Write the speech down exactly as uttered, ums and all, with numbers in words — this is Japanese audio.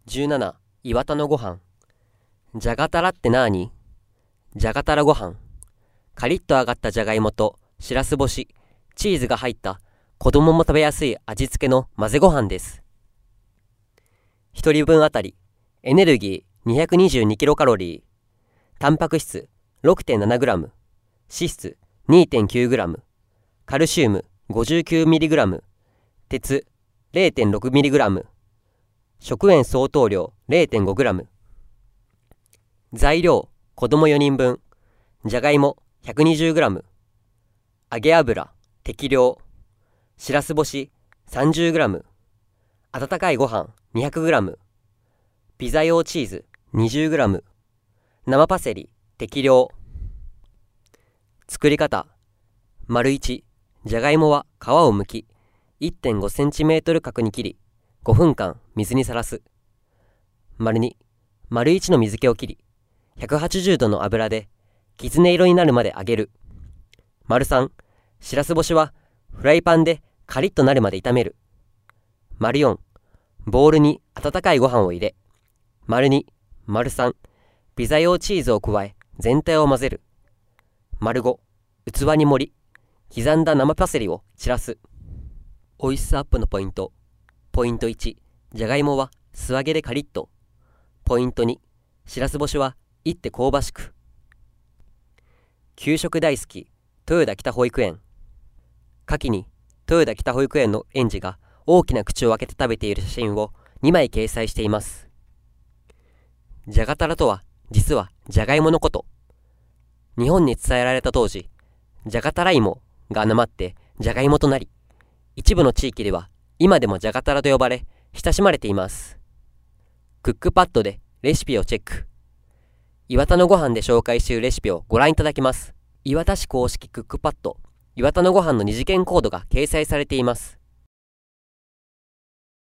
じゅうなな、岩田のご飯。じゃがたらってなーに？じゃがたらご飯。カリッと揚がったじゃがいもとしらす干し、チーズが入った子供も食べやすい味付けの混ぜご飯です。ひとりぶんあたりエネルギー にひゃくにじゅうにキロカロリー、タンパク質 ろくてんななグラム、脂質 にてんきゅうグラム、カルシウム ごじゅうきゅうミリグラム、鉄 れいてんろくミリグラム、食塩相当量 れいてんごグラム。材料、子供よにんぶん、じゃがいも ひゃくにじゅうグラム、揚げ油適量、しらす干し さんじゅうグラム、温かいご飯 にひゃくグラム、ピザ用チーズ にじゅうグラム、生パセリ適量。作り方。丸いち、じゃがいもは皮を剥き いってんごセンチメートル角に切りごふんかん水にさらす。丸に、丸いちの水気を切りひゃくはちじゅうどの油できつね色になるまで揚げる。丸さん、しらす干しはフライパンでカリッとなるまで炒める。丸よん、ボウルに温かいご飯を入れ、丸に、丸さん、ピザ用チーズを加え全体を混ぜる。丸ご、器に盛り、刻んだ生パセリを散らす。美味しさアップのポイント。ポイントいち、じゃがいもは素揚げでカリッと。ポイントに、しらす干しはいって香ばしく。給食大好き、豊田北保育園。下記に、豊田北保育園の園児が大きな口を開けて食べている写真をにまい掲載しています。じゃがたらとは、実はじゃがいものこと。日本に伝えられた当時、じゃがたら芋がなまってじゃがいもとなり、一部の地域では今でもじゃがたらと呼ばれ親しまれています。クックパッドでレシピをチェック。岩田のご飯で紹介しているレシピをご覧いただけます。岩田市公式クックパッド岩田のご飯の二次元コードが掲載されています。